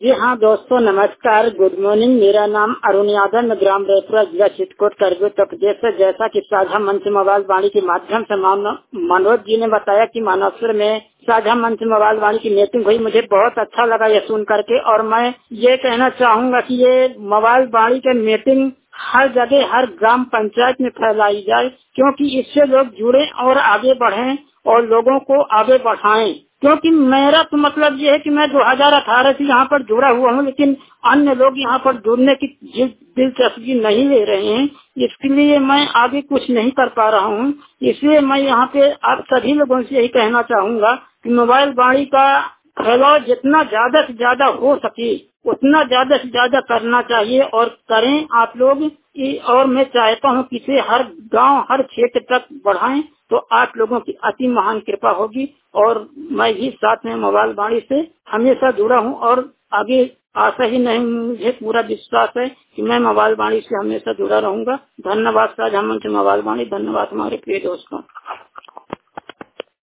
जी हाँ दोस्तों, नमस्कार, गुड मॉर्निंग। मेरा नाम अरुण यादव, मैं ग्राम रेपुरा, जिला चित्रकूट, करगिल, उत्तर प्रदेश से। जैसा कि साझा मंच मोबाइल वाणी के माध्यम से मनोज जी ने बताया कि मानसपुर में साझा मंच मोबाइल वाणी की मीटिंग हुई, मुझे बहुत अच्छा लगा ये सुन करके। और मैं ये कहना चाहूँगा कि ये मोबाइल वाणी के मीटिंग हर जगह, हर ग्राम पंचायत में फैलाई जाए, क्योंकि इससे लोग जुड़े और आगे बढ़ें और लोगों को आगे बढ़ाएं। क्योंकि मेरा तो मतलब ये है कि मैं 2018 से यहाँ पर जुड़ा हुआ हूँ, लेकिन अन्य लोग यहाँ पर जुड़ने की दिलचस्पी नहीं ले रहे हैं, इसलिए मैं आगे कुछ नहीं कर पा रहा हूँ। इसलिए मैं यहाँ पे आप सभी लोगों से यही कहना चाहूँगा कि मोबाइल वाणी का फैलाव जितना ज्यादा से ज्यादा हो सके उतना ज्यादा से ज्यादा करना चाहिए, और करें आप लोग। और मैं चाहता हूँ कि इसे हर गांव, हर क्षेत्र तक बढ़ाएं, तो आप लोगों की अति महान कृपा होगी। और मैं भी साथ में मोबाइल वाणी से हमेशा जुड़ा हूँ, और आगे आशा ही नहीं, मुझे पूरा विश्वास है कि मैं मोबाइल वाणी से हमेशा जुड़ा रहूंगा। धन्यवाद साझा मंच मोबाइल वाणी, धन्यवाद हमारे प्रिय दोस्तों।